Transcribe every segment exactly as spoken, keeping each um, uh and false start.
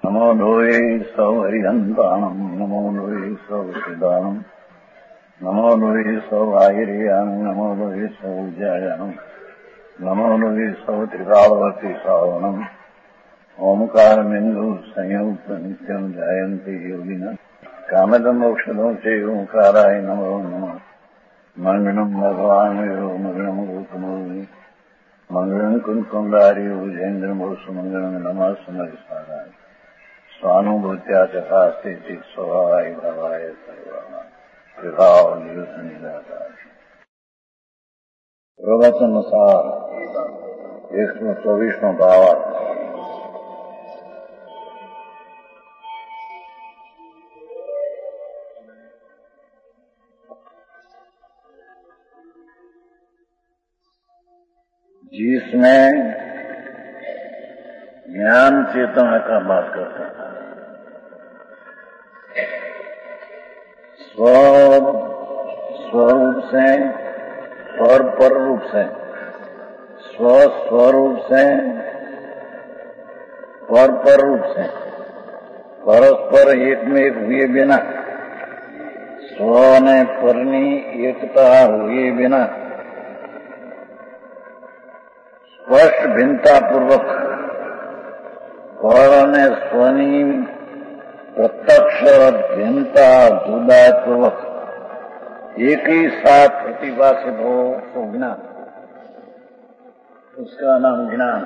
नमो लोये सौहरिहन्ताणम् नमो लोये सौसिदानम् नमो लोये सौभागिर्यानम् नमो लोये सौज्यायानम् नमो लोये सौत्रिकालवर्ति सावनम् ओंकारमिन्दु संयुक्त नित्यम् जायन्ति योगिनः कामदम् औषधम् च ओंकाराय नमो नमः मंगलम् भगवान् यो मंगलम् रूपमोहि मंगलम् कुंकुमधारी भुजेन्द्रमोसु मंगलम् नमः समरिसाराय स्वानुभूत्या चकास्ते स्वभावाय भावाय सर्वाः विभाव निदाकार प्रवचन सार एक सौ चौबीसवां भावार्थ। जिसमें ज्ञान चेतना का बात करते हैं, स्व स्वरूप से पर पर रूप से, स्व स्वरूप से पर पर रूप से परस्पर एक में एक हुए बिना, स्व ने परनी एकता हुए बिना स्पष्ट भिन्नता पूर्वक पर ने स्वनी प्रत्यक्ष भिन्नता जुदा पूर्वक एक ही साथ प्रतिभाषित हो तो ज्ञान, उसका नाम ज्ञान,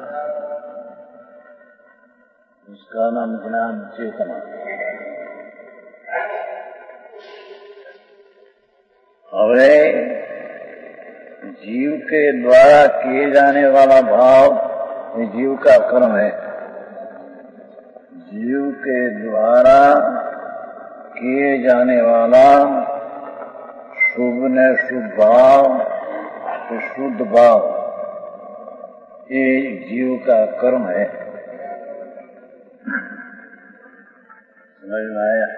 उसका नाम ज्ञान चेतना। अरे जीव के द्वारा किए जाने वाला भाव ये जीव का कर्म है। जीव के द्वारा किए जाने वाला शुभ ने शुभ भाव तो शुद्ध भाव ये जीव का कर्म है। समझ में आया?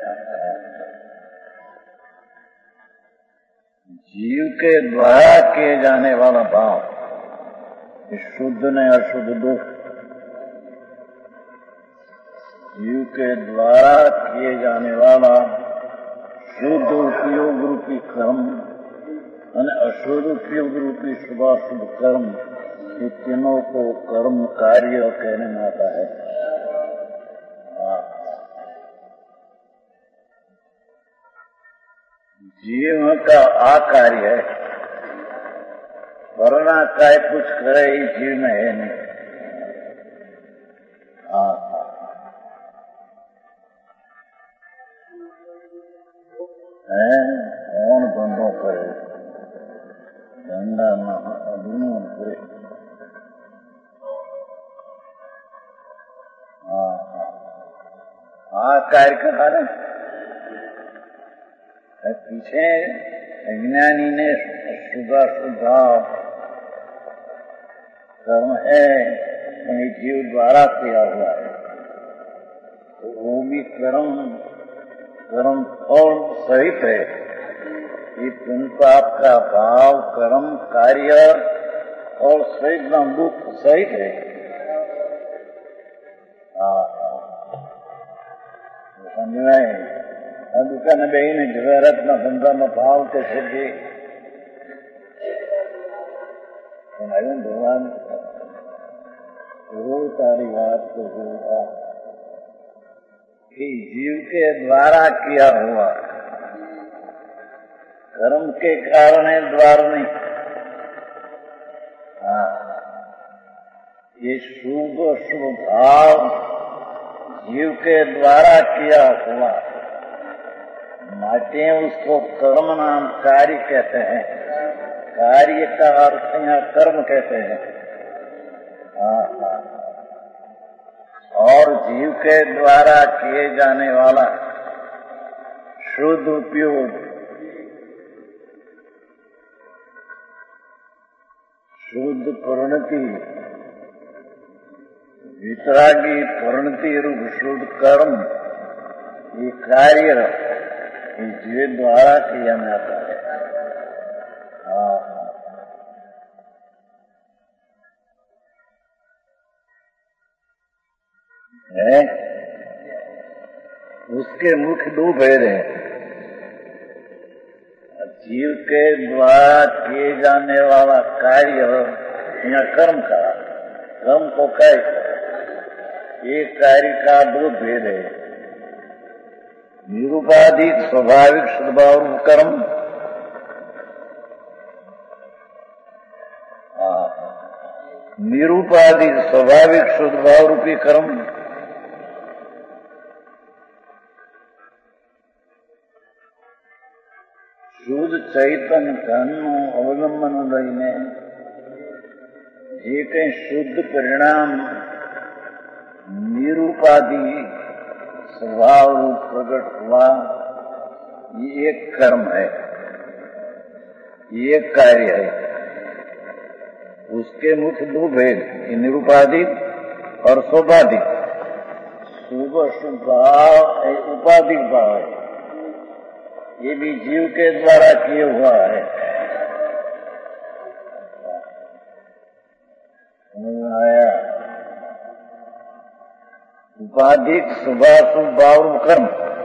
जीव के द्वारा किए जाने वाला भाव शुद्ध ने अशुद्ध दुख, जीव के द्वारा किए जाने वाला शुद्ध उपयोग रूपी कर्म और अशुद्ध उपयोग रूपी शुभाशुभ कर्म, ये तीनों को कर्म कार्य कहने में आता है। जीव का आकार्य है, वरना काय कुछ करे ही जीव में है नहीं। हाँ है कौन बंदों करे धंधा न अधूनो करे। हाँ हाँ कार्य करा रहे पीछे अज्ञानी ने शुभा शुभाव कर्म है जीव द्वारा किया हुआ है, तो वो भी कर्म कर्म फल सहित है। ये पुण्य पाप का भाव कर्म कार्य और सहित दुख सहित है। हाँ समझ में दुकान बहन जवाहरत न धंधा में भाव के सिद्धि भगवान रो तारी बात को होगा कि जीव के द्वारा किया हुआ कर्म के कारण है, द्वार नहीं। हाँ ये शुभ शुभ भाव जीव के द्वारा किया हुआ माटे उसको कर्म नाम कार्य कहते हैं। कार्य का अर्थ यहाँ कर्म कहते हैं। हाँ हाँ और जीव के द्वारा किए जाने वाला शुद्ध उपयोग, शुद्ध परिणति, वितरागी परिणति रूप शुद्ध कर्म, ये कार्य जीव द्वारा किया जाता है। हाँ है उसके मुख्य दो भेद हैं। जीव के द्वारा किए जाने वाला कार्य या कर्म का, कर्म को कार्य, ये कार्य का दो भेद है। निरुपाधिक स्वाभाविक सद्भाव कर्म, निरुपाधिक स्वाभाविक सद्भाव रूपी कर्म, શુદ્ધ ચૈતન ધનનું અવલંબન લઈને જે કંઈ શુદ્ધ પરિણામ નિરૂપાધિ स्वभाव रूप प्रकट हुआ, ये एक कर्म है, ये एक कार्य है। उसके मुख्य दो भेद, निरूपाधिक और स्वाभाविक। शुभ शुभ भाव उपाधिक भाव है, ये भी जीव के द्वारा किए हुआ है। समझ आया? उपाधिक शुभाशुभ भाव कर्म,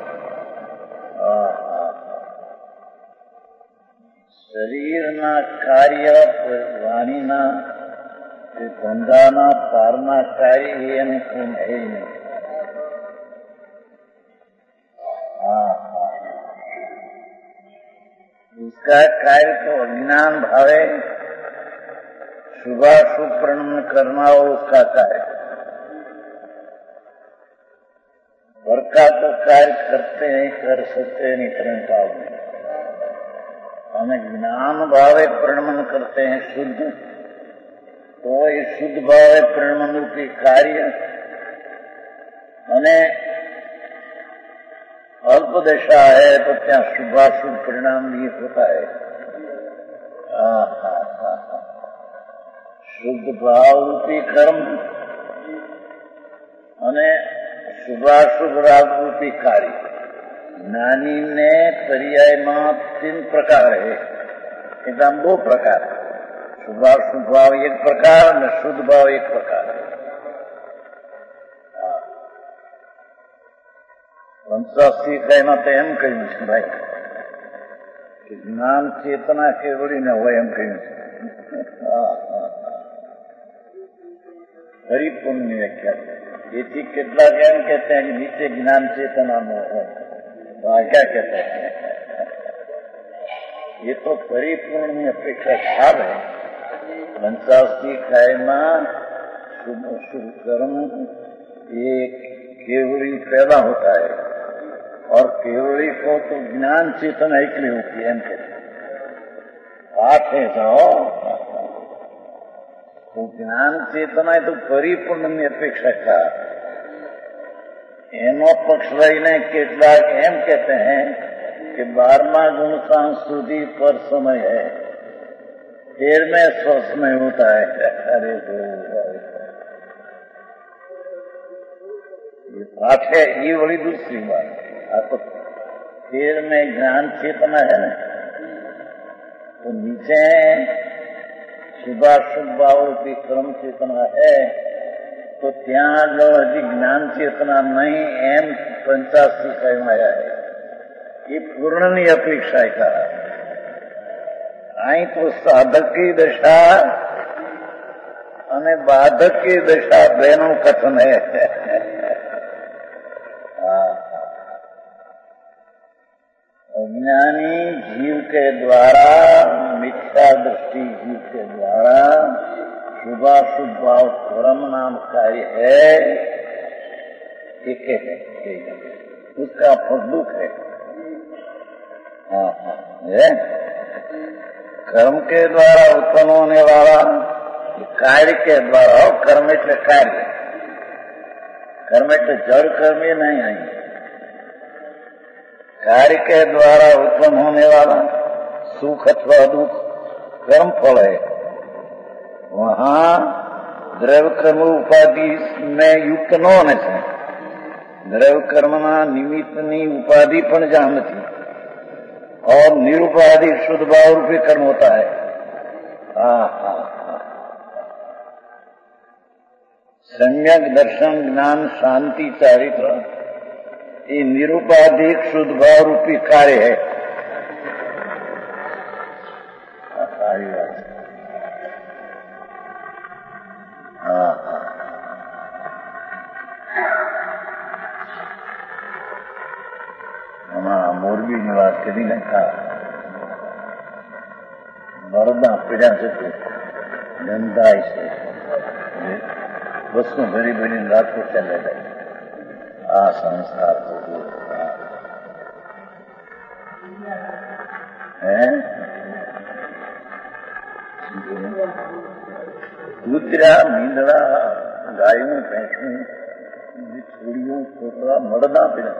શરીરના કાર્ય વાણીના ધંધાના પારના કાર્ય એને કોણ હે નહીં। उसका कार्य तो अज्ञान भावे शुभाशुभ प्रणम करना हो, उसका कार्य। वर का तो कार्य करते नहीं, कर सकते नहीं प्रण काल में। हमें ज्ञान भावे प्रणमन करते हैं शुद्ध, तो ये शुद्ध भावे प्रणमन रूपी कार्य અને अल्प दशा है तो क्या शुभाशुभ परिणाम भी होता है। शुद्ध भाव रूपी कर्म અને શુભાશુભ રાગ રૂપી કાર્ય, જ્ઞાની ने पर्याय में तीन प्रकार है, एकदम दो प्रकार, शुभाशुभ भाव एक प्रकार और शुद्ध भाव एक प्रकार है। पंचासी कहना तो एम कहू छे भाई कि ज्ञान चेतना केवड़ी न हो, एम कहू छे हरिपूर्ण व्याख्या। ये કેટલાક એમ कहते हैं कि नीचे ज्ञान चेतना न हो, तो क्या कहते हैं? ये तो परिपूर्ण अपेक्षा खाब है। पंचासी खाय में शुभ शुभ कर्म ये केवड़ी पैदा होता है, और केवड़ी को तो ज्ञान चेतना एकली होती है, एम कहते बात है। जाओ तो ज्ञान चेतना तो परिपूर्ण ની अपेक्षा का એનો પક્ષ લઈને કેટલાક એમ કહેते हैं कि बारहवा गुण सांस સુધી पर समय है, तेरहवें स्वस्थ में होता है। अरे ये बात है, ये बड़ी दूसरी बात। आपको तेरहवें ज्ञान चेतना है ना, तो नीचे शुभाशुभ भाव की कर्म चेतना है, तो ત્યાં આગળ હજી જ્ઞાન ચેतना नहीं, एम पंचासी कहवाया है। ये पूर्णની अपेक्षा का અહીં તો સાધક की दशा અને बाधक की दशा બેનું कथन है। अज्ञानी जीव के द्वारा, मिथ्या दृष्टि जीव के द्वारा शुभाशुभ भाव कर्म नाम कार्य है, एक है, उसका फल दुख है। हाँ हाँ है कर्म के द्वारा उत्पन्न होने वाला कार्य के द्वारा, कर्म એટલે कार्य, कर्म એટલે जड़ कर्म ये नहीं आई, कार्य के द्वारा उत्पन्न होने वाला सुख अथवा दुख कर्म फल है। वहां द्रव्य कर्म उपाधि में युक्त न होने से द्रव्य कर्मना निमित्तनी उपाधि पण ज्યાં નથી, और निरुपाधि शुद्ध भाव रूपी कर्म होता है। हाँ हाँ हाँ सम्यक दर्शन ज्ञान शांति चारित्र ये निरुपाधिक शुद्ध भाव रूपी कार्य है। सारी बात हाँ हाँ हमारा मोरबी में बात करी ने था मरदा पीड़ा से धंधा से वस्तु भरी भरी रात को चले गए आ संसार को है कूतरा मींदड़ा गायों भैंसों छोड़ियों छोकरा मरदा पीड़ा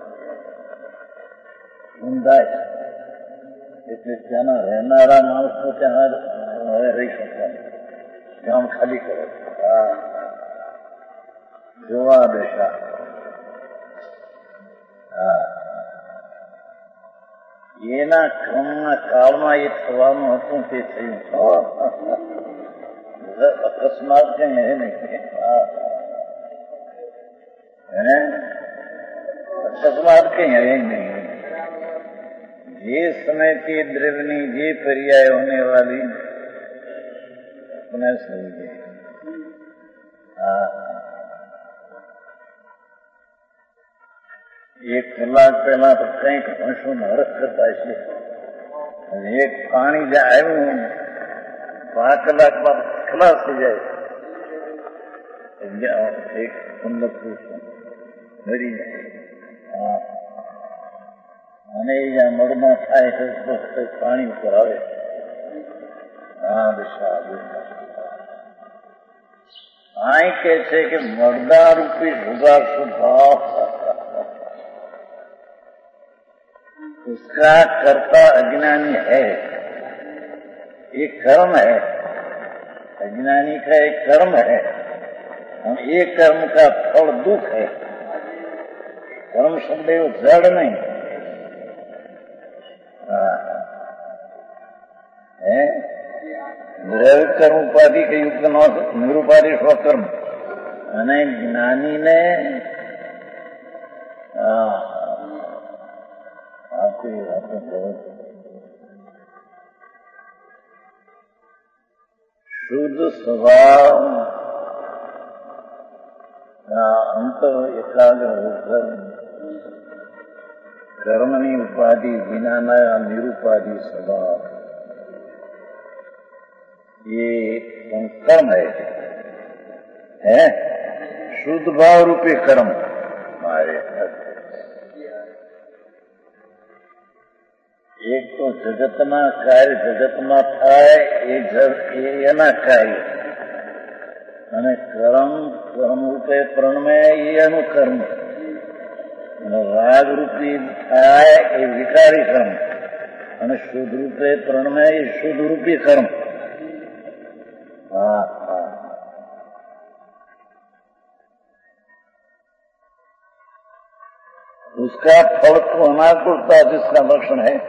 ઊંધાય એટલે ત્યાંના રહેનારા માણસો ત્યાં હવે રહી શકતા ગામ ખાલી કરે હા જોવા બેઠા હા એના ક્રમના કાળમાં એ થવાનું હતું તે થયું અકસ્માત કઈ હે નહીં અકસ્માત કઈ હે नहीं ये समय के द्रवनी ये पर्याय होने वाली अपने समझे एक कलाक पहला तो कई अंशों में हरक करता इसलिए एक पानी जाए पांच कलाक बाद खलास हो जाए एक पंद्रह पुरुष मरी जाए અને જ્યાં મરમાં થાય તો પાણી ઉપર આવે હા દિશા આ કહે છે કે મરદા રૂપી ભોગા स्वभाव उसका कर्ता अज्ञानी है, ये कर्म है, अज्ञानी का एक कर्म है और ये कर्म का फल दुख है। कर्म शब्द जड़ नहीं है, દ્રવ્ય કર્મ ઉપાધિ કે યુક્ત નિરુપાધિ સ્વકર્મ અને જ્ઞાનીને શુદ્ધ સ્વભાવ અંતર એકાગ્ર હોકર કર્મની ઉપાધિ વિનાના નિરુપાધિ સ્વભાવ ये कर्म है, है? शुद्ध भाव रूपी कर्म हमारे। एक तो जगतना कार्य जगतમાં થાય એ એના કાર્ય અને કર્મ કર્મ રૂપે પ્રણમે એ એનું કર્મ અને રાગ રૂપી થાય એ વિકારી કર્મ અને શુદ્ધ રૂપે પ્રણમે એ શુદ્ધ રૂપી કર્મ। हाँ हाँ उसका फल तो अनाकुलता जिसका लक्षण है,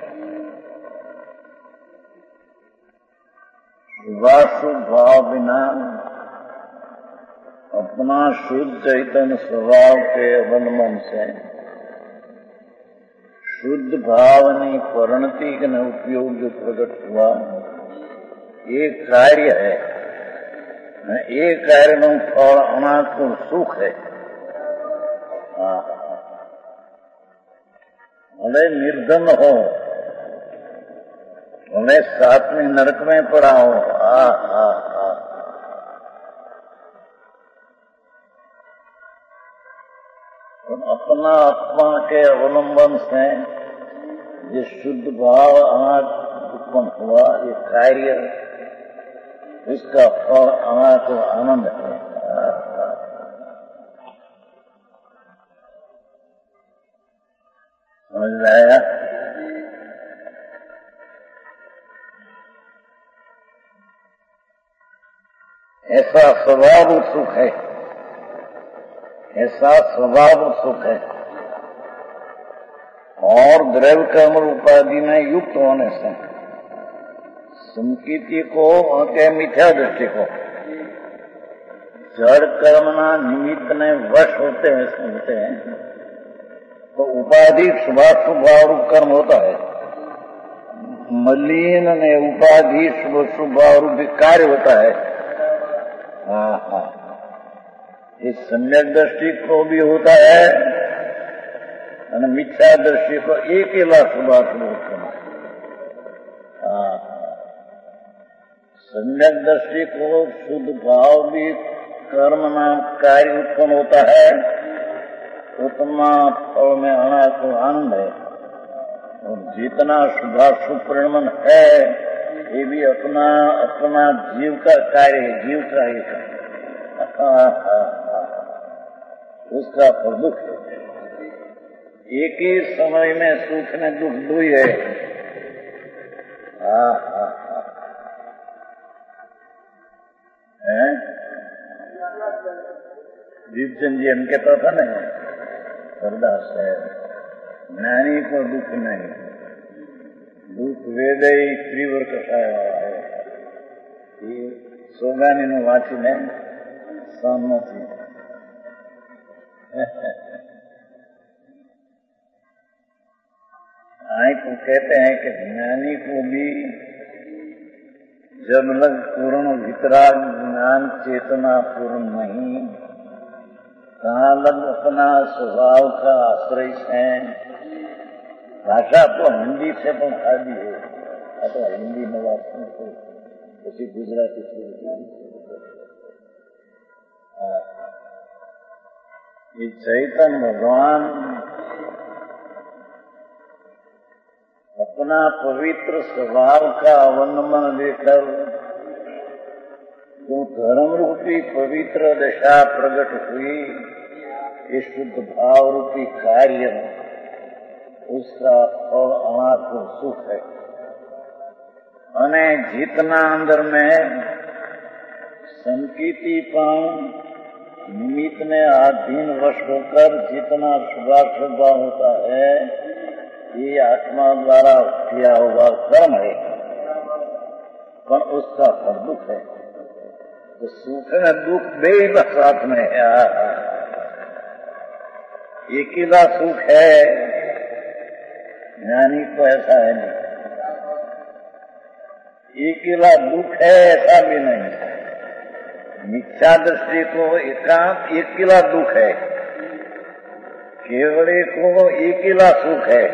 शुद्ध भाव बिना अपना शुद्ध चैतन्य स्वभाव के अवलंबन से शुद्ध भावनी परिणति के न उपयोग जो प्रकट हुआ ये कार्य है, ये कार्य નું ફળ અનાકુળ સુખ है। भले निर्धन हो, भले सातवीं नरक में पड़ा हो, आ आ आ अपना आत्मा के अवलंबन से ये शुद्ध भाव अनाक उत्पन्न हुआ, ये कार्य इसका फल अनाक आनंद है। समझ में आया? ऐसा स्वभाव सुख है, ऐसा स्वभाव सुख है और द्रव्य कर्म उपाधि में युक्त होने से संकीर्ति को के मिथ्या दृष्टि को जड़ कर्मना निमित्त ने वश होते हैं समझते हैं तो उपाधि शुभाशुभ भाव रूप कर्म होता है। मलिन ने उपाधि शुभ शुभ भाव रूप कार्य होता है। हाँ हाँ, इस सम्यक दृष्टि को भी होता है और मिथ्या दृष्टि को एक ही लाख शुभाशुभ उत्पन्न। हाँ, सम्यक दृष्टि को शुद्ध भाव भी कर्म नाम कार्य उत्पन्न होता है, उत्तमा फल में आना को आनंद है। और जितना शुभाशुभ परिणमन है ये भी अपना अपना जीव का कार्य है, जीव का ही उसका फल दुख है। एक ही समय में सुख में दुख दो ही है। हाँ हाँ हाँ, दीपचंद जी हम कहता था ना सरदास है, ज्ञानी को दुख नहीं, दुख वेद ही त्रिवर कषाय वाला है। ये सोगानी नु वाची ने सहमति आई को कहते हैं कि ज्ञानी को भी जब लग पूर्ण वितराग ज्ञान चेतना पूर्ण नहीं, कहाँ लग अपना स्वभाव का आश्रय है। भाषा तो हिंदी से तो खादी है, अथवा हिंदी में वास्तव को उसी गुजराती से ये चैतन्य भगवान अपना पवित्र स्वभाव का अवलंबन लेकर जो धर्म रूपी पवित्र दशा प्रकट हुई, ये शुद्ध भाव रूपी कार्य उसका फल अनात्म सुख है। अने जितना अंदर में संकीर्ति पान निमित्त ने अधीन वश होकर जितना शुभाशुभ होता है, ये आत्मा द्वारा किया हुआ कर्म है, पर उसका फल दुख है। तो सुख में दुख बेला साथ में है। अकेला सुख है, ज्ञानी को ऐसा है नहीं। अकेला दुख है ऐसा भी नहीं। मिथ्या दृष्टि को एकांत अकेला दुख है, केवड़े को अकेला सुख है,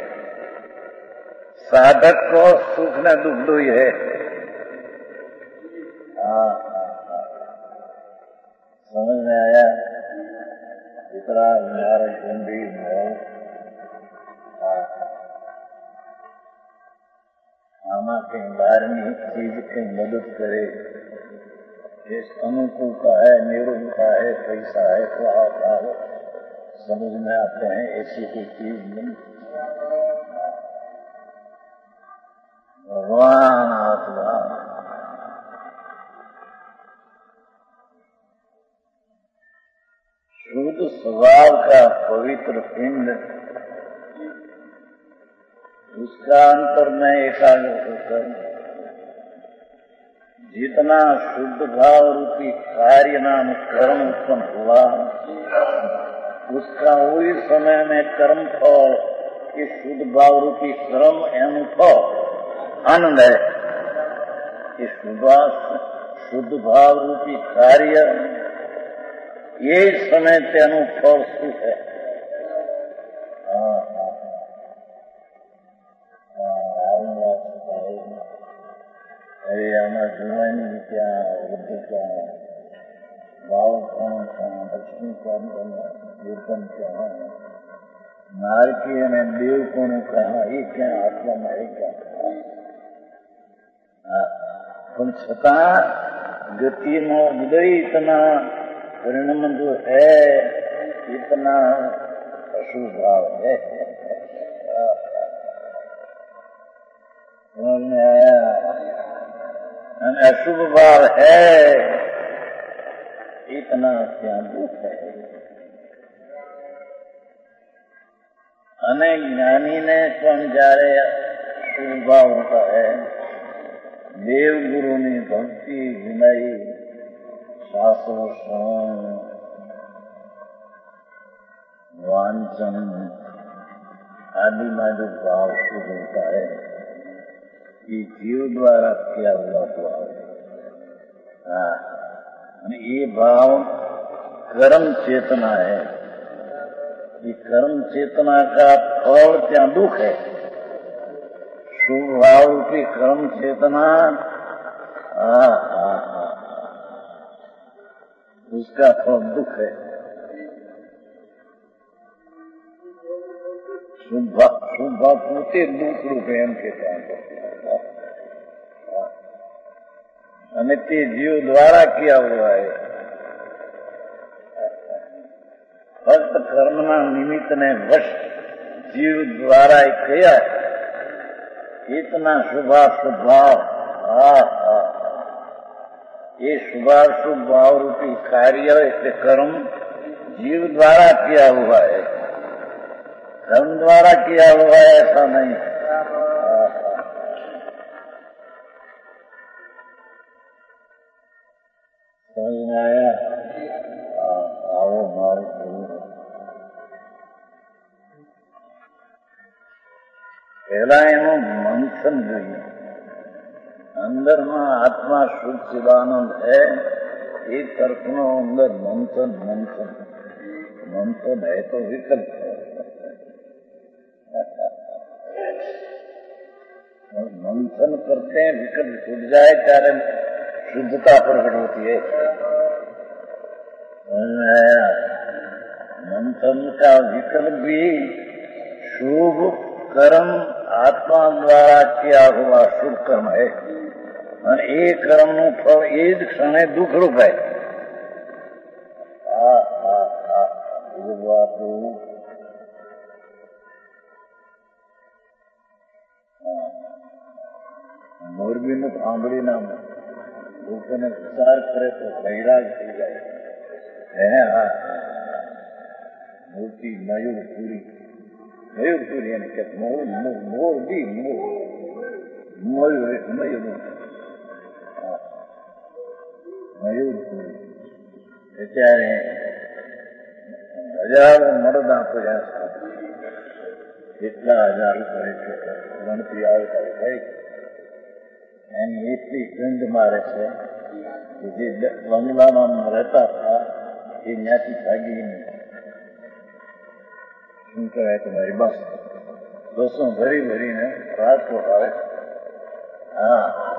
साधक को सुख न दुख दो ही है। हाँ, समझ में आया? इतना ज्ञान गंभीर भाव आमा कहीं बारहवीं चीज कहीं मदद करे, इस अनुकूल का है, निरुल का है, पैसा है, तो आप समझ में आते हैं ऐसी कोई चीज नहीं। भगवान आत्मा शुद्ध स्वभाव का पवित्र पिंड, उसका अंतर में एकाग्र होकर जितना शुद्ध भाव रूपी कार्य नाम कर्म उत्पन्न हुआ, उसका वही समय में कर्म फल कि शुद्ध भाव रूपी कर्म अनुभव आनंद है। कि शुद्ध भाव रूपी कार्य ये समय से अनुभव सुख है। अरे हमारा जुड़वानी भी क्या वृद्धि क्या है, भाव कौन क्या, लक्ष्मी कौन करना, कीर्तन क्या है, नारकी ने देव कौन कहा, ये क्या आत्मा में क्या पण छતાં गति नो उदय इतना परिणाम जो है, इतना अशुभ भाव है। समझ में आया? अशुभ भाव है, इतना क्या दुख है। अनेक ज्ञानी ने कौन जा रहे शुभ भाव होता है, देव गुरु ने भक्ति विनय शास्त्र श्रवण वांचन आदि में जो भाव शुद्ध होता है ये जीव द्वारा किया हुआ भाव है। हाँ, ये भाव कर्म चेतना है। ये कर्म चेतना का फल क्या दुख है। शुभ भाव रूपी कर्म चेतना आ, आ, आ, उसका फल दुख है। शुभ शुभ भाव पूते दुख रूपे एम कहता है અને તે જીવ દ્વારા किया हुआ है। भक्त कर्मना निमित्त ने वश जीव द्वारा किया है। इतना शुभाशुभ भाव आ ये शुभाशुभ भाव रूपी कार्य इसके कर्म जीव द्वारा किया हुआ है। कर्म द्वारा किया हुआ है ऐसा नहीं। समझ में आया। आओ मारो पहला एवं मंथन જોઈએ। अंदर में आत्मा शुद्ध चिदानंद है। एक तर्क नो अंदर मंथन मंथन मंथन है तो विकल्प है। मंथन करते हैं विकल्प छूट जाए ત્યારે शुद्धता प्रकट होती है। मंथन का विकल्प भी शुभ कर्म आत्मा द्वारा किया हुआ शुभ कर्म है। और ये कर्म નું ફળ એ જ ક્ષણે દુઃખરૂપ है। આ આ આ એ વાત મોરબી નું સાંભળી ના લોકોને વિચાર કરે તો વૈરાગ થઈ જાય હે। હા મૂર્તિ મયુરપુરી મયુરપુરી એને કે મોર મોર બી મોર મયુર મયુર મયુરપુરી અત્યારે હજારો મરદ આપ્યા કેટલા હજાર કરે છે ગણતરી આવે ત્યારે થઈ એની એટલી ગંધ મારે છે કે જે બંગલામાં રહેતા હતા એ ત્યાંથી ભાગી નહીં। શું કહેવાય તમારી બસ બસો ભરી ભરીને રાજકોટ આવે। હા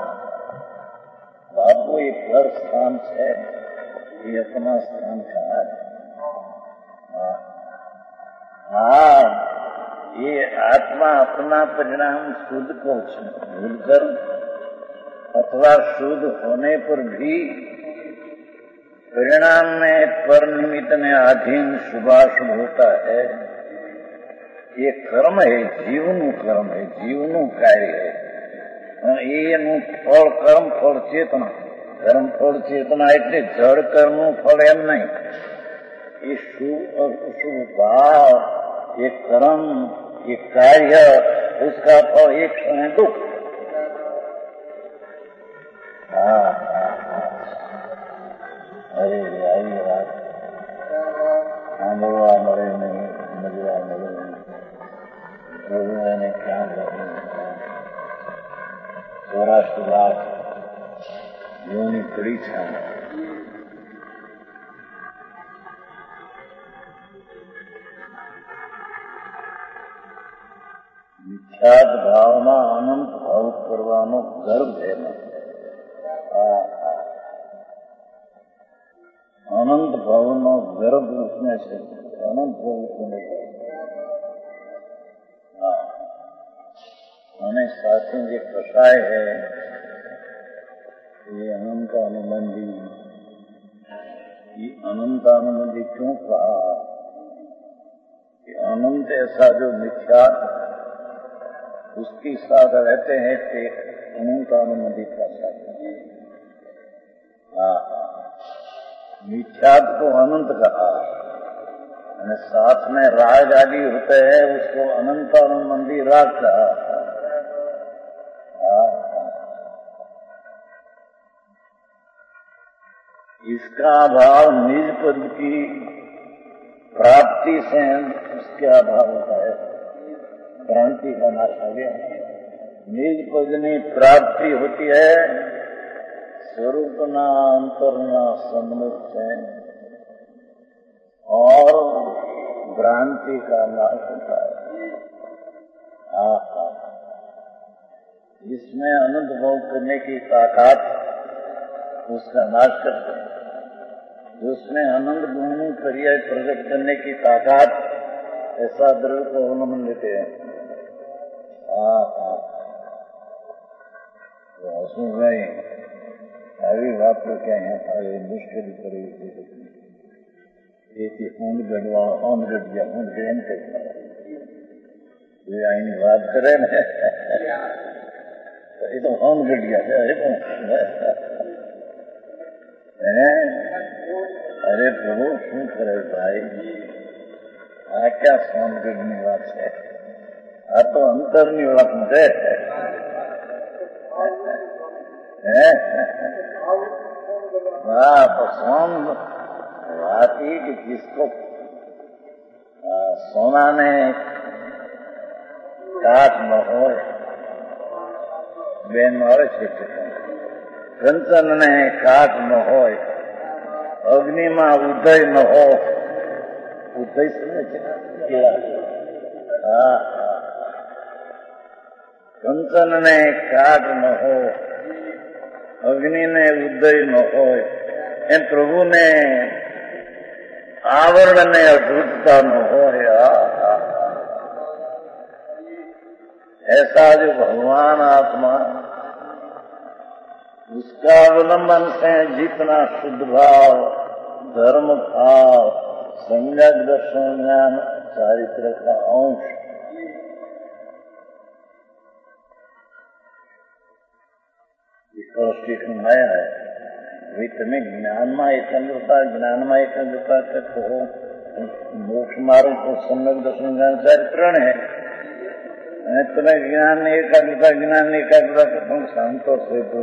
बापू ये घर स्थान है ये अपना स्थान कहाँ है। हाँ ये आत्मा अपना परिणाम शुद्ध को भूलकर अथवा शुद्ध होने पर भी परिणाम में पर निमित्त में अधीन शुभाशुभ होता है। ये कर्म है जीवनु कर्म है जीवनु कार्य है। એનું ફળ કર્મ ફળ ચેતના કર્મ ફળ ચેતના એટલે જળ કર્મનું ફળ એમ નહીં। એ શુભ અશુભ ભાવ ये कर्म ये कार्य उसका फल एक क्षण दुख। हाँ अरे आई बात સાંભળવા મળે નહીં સમજવા મળે નહીં પ્રભુ એને ક્યાં કર્યું। સૌરાષ્ટ્ર રાત યોની પડી છે। મિથ્યાત ભાવમાં અનંત ભાવ કરવાનો ગર્વ છે। અનંત ભાવનો ગર્વ उसमें છે। અનંત ભાવ उसमें અને સાથે જે કસાય है ये अनंतानुबंधी। ये अनंतानुबंधी क्यों कहा कि अनंत ऐसा जो मिथ्या उसके साथ रहते हैं ते अनंतानुबंधी का साथ। हाँ मिथ्या को अनंत कहा और साथ में राग आदि होते हैं उसको अनंतानुबंधी राग कहा। इसका अभाव निज पद की प्राप्ति से उसके अभाव होता है। क्रांति का नाश हो गया। निज पदनी प्राप्ति होती है, स्वरूप ना अंतर ना सम्मुख है और भ्रांति का नाश होता है। आहा, इसमें अनुभव करने की ताकत उसका नाश करते हैं। उसमें आनंद गुण पर्याय प्रकट करने की ताकत ऐसा द्रव्य को अवलंबन लेते हैं। उसमें આવી વાત તો ક્યાં આવે મુશ્કેલી કરી એથી ઊંઘ ગણવા ઊંઘ ગઢિયા ઊંઘ એમ કહેતા એ આની વાત કરે ને એ તો ઊંઘ ગઢિયા છે। અરે પ્રભુ શું કરે ભાઈ, આ ક્યાં સોનગઢની વાત છે? આ તો અંતરની વાત છે। हाँ तो सोन बात ही कि जिसको सोना ने काट न हो, बेन આવે છે કંચન ને કાટ ન હોય, અગ્નિમાં ઉદય ન હો, ઉદય સમજે છે? હા, કંચન ને કાટ ન હો, અગ્નિ ને ઉદય ન હોય, એમ પ્રભુને आवरण ने अद्भुतता न हो। ऐसा जो भगवान आत्मा, उसका अवलंबन से जितना शुद्ध भाव, धर्म भाव, संज्ञक दर्शन ज्ञान, चारित्र का अंश स्टेशन आया है। भाई तुम्हें ज्ञान में एकाग्रता, ज्ञान में एकाग्रता करते हो, मोक्ष मार्ग को सम्यक दर्शन ज्ञान चारित्रण है। तुम्हें ज्ञान ने एकाग्रता, ज्ञान ने एकाग्रता करते हो, संतोष है तो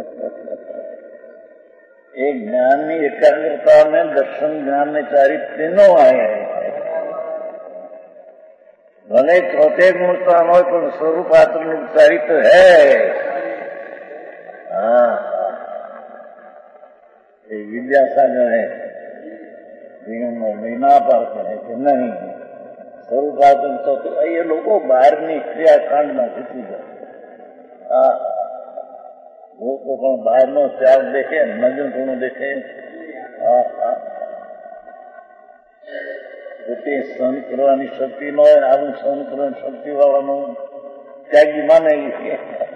एक ज्ञान ની एकाग्रता में दर्शन ज्ञान ने चारित्र तीनों आए हैं। भले चौथे गुणता हो तो स्वरूप आत्म चारित्र है। हाँ, ये विद्यासागर है, मीना पार्क है कि नहीं, स्वरूप आत्म चौथे। ये लोगों बाहर ની ક્રિયાકાંડ માં ઘૂસી જાય। લોકો પણ બહારનો ત્યાગ દેખે, નજરપણું દેખે। પોતે સહન કરવાની શક્તિ ન હોય, આવું સહન કરવાની શક્તિ વાળાનું ત્યાગી માને છે।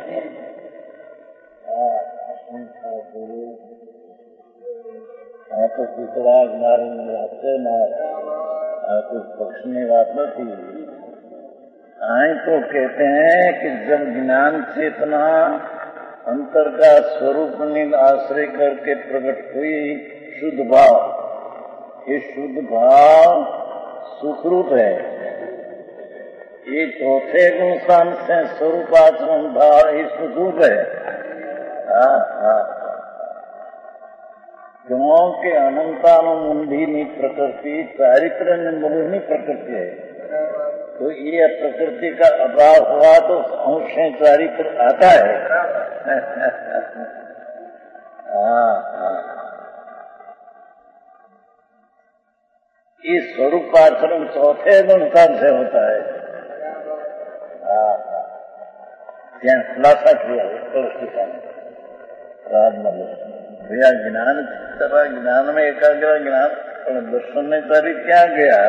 આ તો કૂતરા મારી વાત છે ને, આ કોઈ પક્ષની વાત નથી। અહીં तो कहते हैं कि जब ज्ञान चेतना अंतर का स्वरूप में आश्रय करके प्रकट हुई शुद्ध भाव, ये शुद्ध भाव सुखरूप है। ये चौथे गुण स्थान से स्वरूपाचरण भाव ये सुखरूप है। हाँ हाँ, क्योंकि अनंतानुमुंधी प्रकृति चारित्र मूलनी प्रकृति है। तो ये प्रकृति का अभाव हुआ तो अंश चारित्र आता है। हाँ हाँ, ये स्वरूपाचरण चौथे गुणस्थान से होता है। हाँ हाँ, यहाँ खुलासा किया भैया ज्ञान तरह ज्ञान में एकाग्र ज्ञान और दर्शन में तारी क्या गया?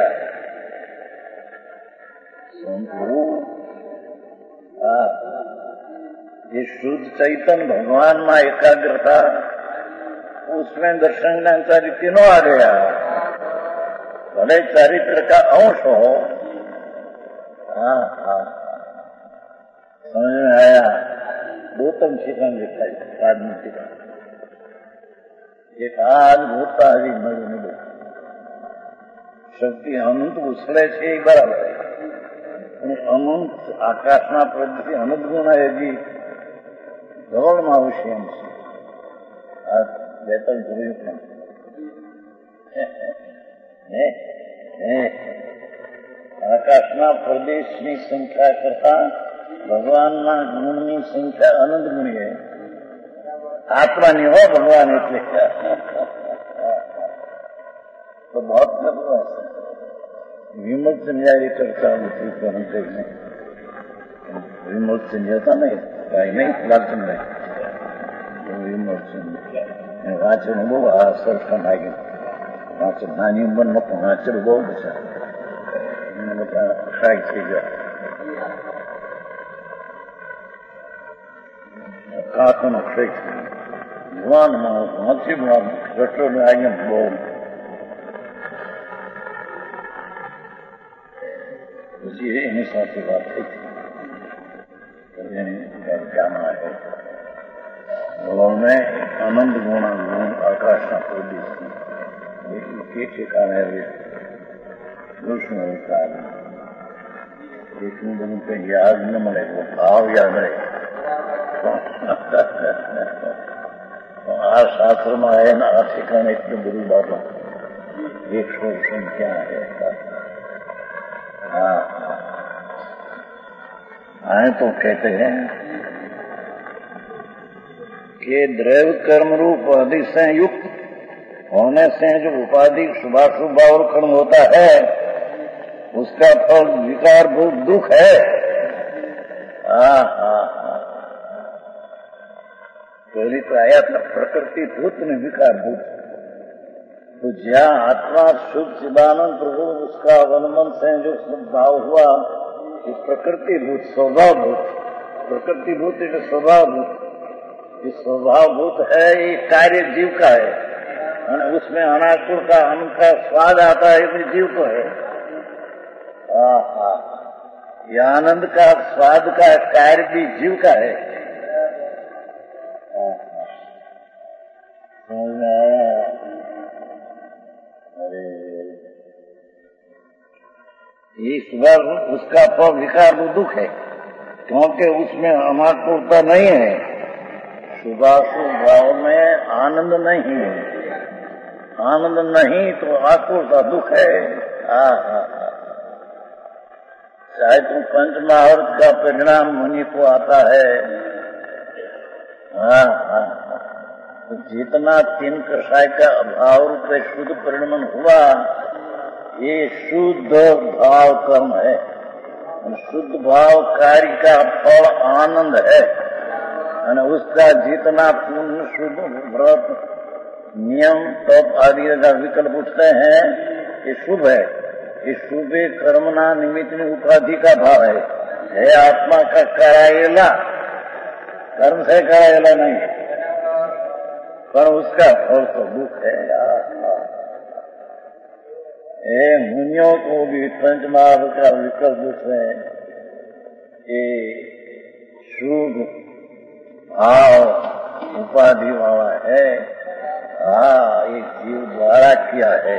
ये शुद्ध चैतन्य भगवान में एकाग्रता, उसमें दर्शन ज्ञान चारित्र तीनों आ गया। भले चारित्र का अंश हो। हाँ हाँ, समझ में आया? दो तम शिकन दिखाई आदमी शिकन, एक आज भूता हरी मरी मिले शक्ति अनंत उछले छे बराबर है। अनंत आकाशना प्रति अनंत गुण है जी धवल में आवश्य एम छे। आ बेतल જોયું પણ હે હે આકાશના પ્રદેશની સંખ્યા કરતા ભગવાનના ગુણની સંખ્યા અનંત ગુણી છે. આત્માની હો ભગવાન એટલે તો બહુ ભગવાન વિમોચ સંજ્ઞા કરતા નથી પણ કહીને વિમોચ સંજ્ઞાતા નહીં કઈ નહીં વાંચન નહીં વિમોચ સંજ્ઞા વાંચન બહુ આ સરખા લાગ્યું. વાંચન નાની ઉંમરમાં પણ વાંચન બહુ બધા એને બધા શાક થઈ ગયા. કાકોનો ક્ષેક ભગવાનમાં વાંચીમાં રટોને આગળ બહુ પછી એની સાથે વાત થઈ જાना है में आनंद गुणा गुण आकाशना प्रदेश के ठिकाने દુશ્મન કારણ એટલું બધું કઈ યાદ ન મળે, ભાવ યાદ રહે. આ શાસ્ત્રમાં એના આ ઠેકાણે એટલું બધું બાબત એકસો સંખ્યા है. हाँ आए तो कहते हैं कि द्रव्य कर्म रूप उपाधि से युक्त होने से जो उपाधि शुभाशुभ और कर्म होता है उसका फल विकार भूत दुख है. हाँ हाँ हाँ पहली तो आया था प्रकृति भूत ने विकार भूत. तो जहाँ आत्मा शुभ चिदानंद प्रभु उसका अवलंबन से जो भाव हुआ ये प्रकृति भूत स्वभाव भूत. प्रकृति भूत एक स्वभाव भूत. ये स्वभाव भूत है, ये कार्य जीव का है और उसमें अनाकुल का अन्न का स्वाद आता है ये जीव को है. हाँ ये आनंद का स्वाद का कार्य भी जीव का है. समझ में आया? अरे ये स्वभाव उसका फल विकार दुख है क्योंकि उसमें अनाकुलता नहीं है. शुभाशुभ भाव में आनंद नहीं है. आनंद नहीं तो आकुलता दुख है. हाँ हाँ चाहे तुम पंच महावर्त का परिणाम मुनि को आता है. हाँ हाँ तो जितना तीन कषाय का अभाव रूप शुद्ध परिणमन हुआ ये शुद्ध भाव कर्म है. शुद्ध भाव कार्य का फल आनंद है और उसका जितना पुण्य शुभ व्रत नियम तप आदि का विकल्प उठते हैं ये शुभ है. ये शुभ कर्मना निमित्त उपाधि का भाव है. है आत्मा का कराएला कर्म से कराएला नहीं पर उसका फल तो दुख है. ए मुनियों को भी पंचमहाभूत का विकल्प है ये शुभ भाव उपाधि वाला है. हाँ ये जीव द्वारा किया है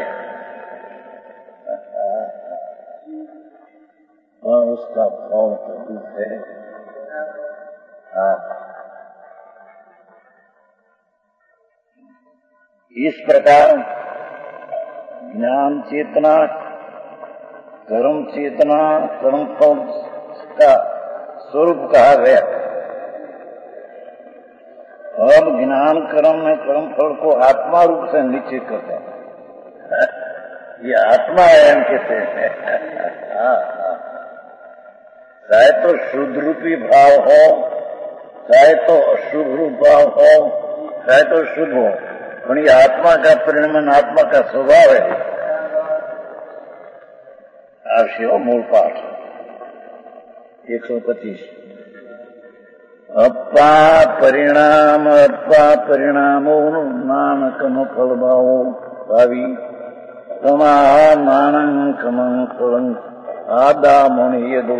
और उसका फल तो दुख है. हाँ इस प्रकार ज्ञान चेतना कर्म चेतना कर्म फल का स्वरूप कहा गया. अब ज्ञान कर्म में कर्म फल को आत्मा रूप से निश्चित करते हैं. ये आत्मा है हम कहते हैं. चाहे तो शुद्ध रूपी भाव हो चाहे तो अशुभ रूप भाव हो चाहे तो शुभ हो पर ये आत्मा का परिणमन आत्मा का स्वभाव है. आवश्यक मूल पाठ एक सौ पच्चीस अप्पा परिणाम अप्पा परिणामो नानकम फल भावो भावी तमा नानं कमं फलं आदा मुनि यदो.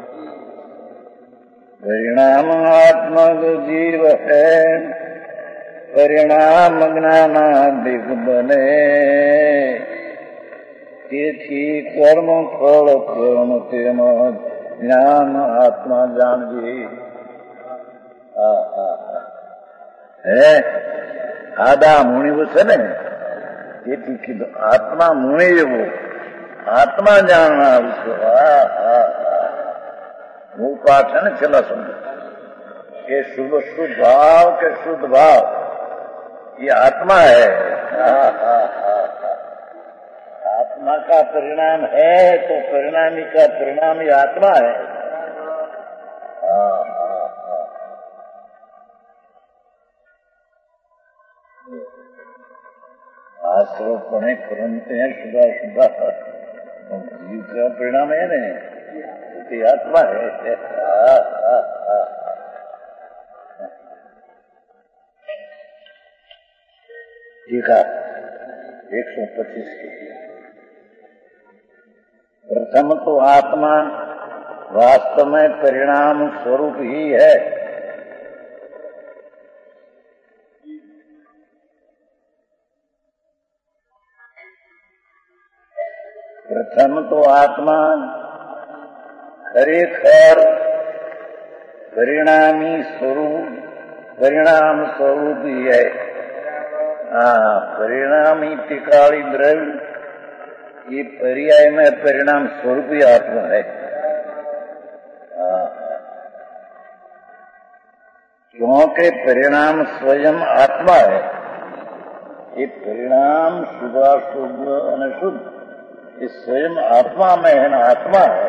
परिणाम आत्मक जीव है परिणाम ज्ञानादिक बने તેથી કર્મ ફળ કર્મ તેમ જ્ઞાન આત્મા જાણવી. હે આદા મુનિ છે ને તેથી કીધું આત્મા મુનિ જેવો आत्मा जानना उसको। वो पाठ है ना चला सुन के शुभ शुभ भाव के शुद्ध भाव ये आत्मा है। आ, आ, आ, आ। आत्मा का परिणाम है तो परिणामी का परिणाम ये आत्मा है। आ, आ, आ। आश्रवपणे करते हैं शुदा शुदा जीव का परिणाम है नहीं क्योंकि आत्मा है। आ, आ, आ, आ। ठीक है एक सौ पच्चीस की प्रथम तो आत्मा वास्तव में परिणाम स्वरूप ही है। प्रथम तो आत्मा खरेखर परिणामी स्वरूप परिणाम स्वरूप ही है। हाँ, परिणामी टिकाली द्रव्य ये पर्याय में परिणाम स्वरूप ही आत्मा है। क्योंकि परिणाम स्वयं आत्मा है। ये परिणाम शुभाशुभ अनशुभ ये स्वयं आत्मा में है ना, आत्मा है।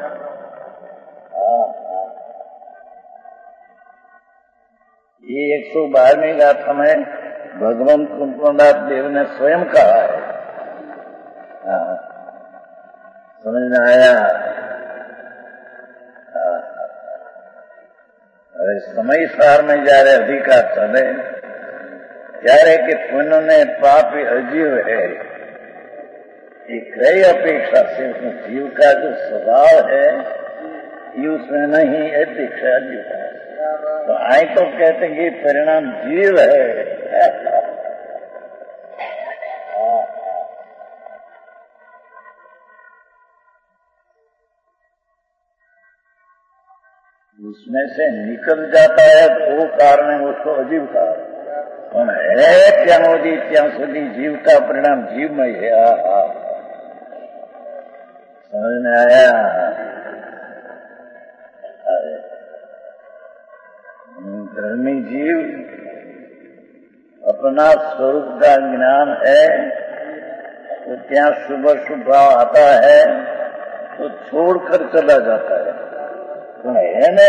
ये एक सौ बारहवीं गाथा में भगवान कुंकुमदास देव ने स्वयं कहा है। हाँ, समझ में आया। अरे समय सार में जा रहे अधिकार चले ત્યારે કે પુણ્ય પાપ અજીવ है ये कई अपेक्षा से उसमें जीव का जो स्वभाव है ये उसमें नहीं है, दीक्षा जीव है। तो आई तो कहते हैं कि परिणाम जीव है। उसमें से निकल जाता है तो वो कारण है उसको अजीव कारण है। त्या मोदी त्या सुधी जीव का परिणाम जीव में है। आ, आ, समझ में आया। धर्मी जीव अपना स्वरूप का ज्ञान है तो क्या शुभ शुभ भाव आता है तो छोड़कर चला जाता है। तो है न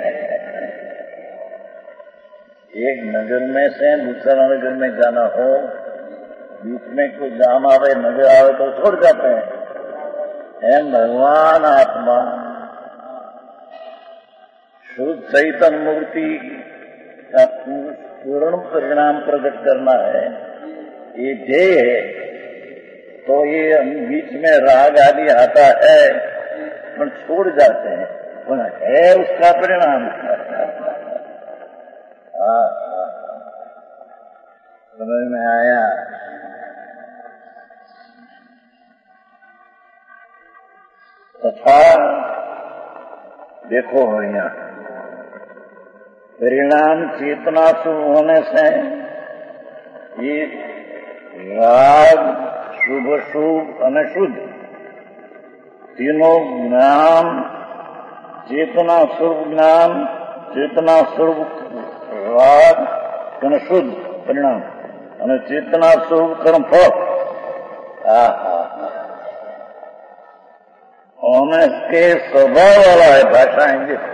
एक नगर में से दूसरा नगर में जाना हो, बीच में कोई जाम आवे नजर आवे तो छोड़ जाते हैं। एम भगवान आत्मा शुद्ध चैतन्य मूर्ति का पूर्ण परिणाम प्रकट करना है, ये ध्येय है। तो ये बीच में राग आदि आता है पर छोड़ जाते हैं, है उसका परिणाम। समझ में आया। तथा देखो यहाँ परिणाम चेतना शुभ होने से ये राग शुभ शुभ अनशुद्ध तीनों ज्ञान चेतना शुभ ज्ञान चेतना शुभ राग अनशुद्ध परिणाम અને चेतना शुभ कर्म फल के स्वभाव वाला है। भाषा देखो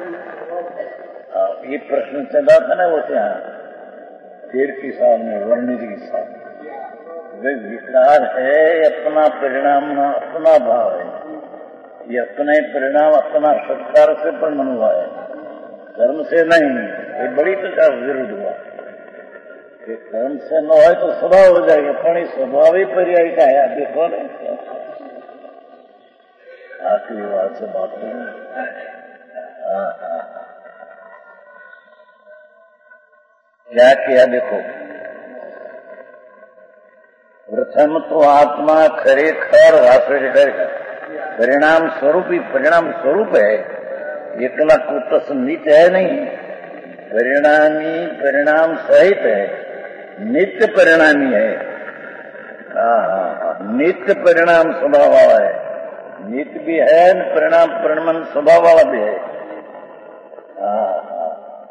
ये प्रश्न चला था ना वो क्या देर की साल में वर्णित की साल वे विकार है अपना परिणाम अपना भाव है। ये अपने परिणाम अपना सत्कार से परिणाम हुआ है, कर्म से नहीं। ये बड़ी तो विरुद्ध हुआ कि कर्म से न हो तो स्वभाव हो जाएगा, पण स्वभाव ही पर्याय का है। देखो ना आखिरी बात से बात करें। क्या किया देखो, प्रथम तो आत्मा खरेखर परिणाम स्वरूप ही परिणाम स्वरूप है। एकला कुछ नित्य है नहीं, परिणामी परिणाम सहित है, नित्य परिणामी है। हाँ हाँ नित्य परिणाम स्वभाव वाला है, नित्य भी है, परिणाम परिणाम स्वभाव वाला भी है। हाँ हाँ,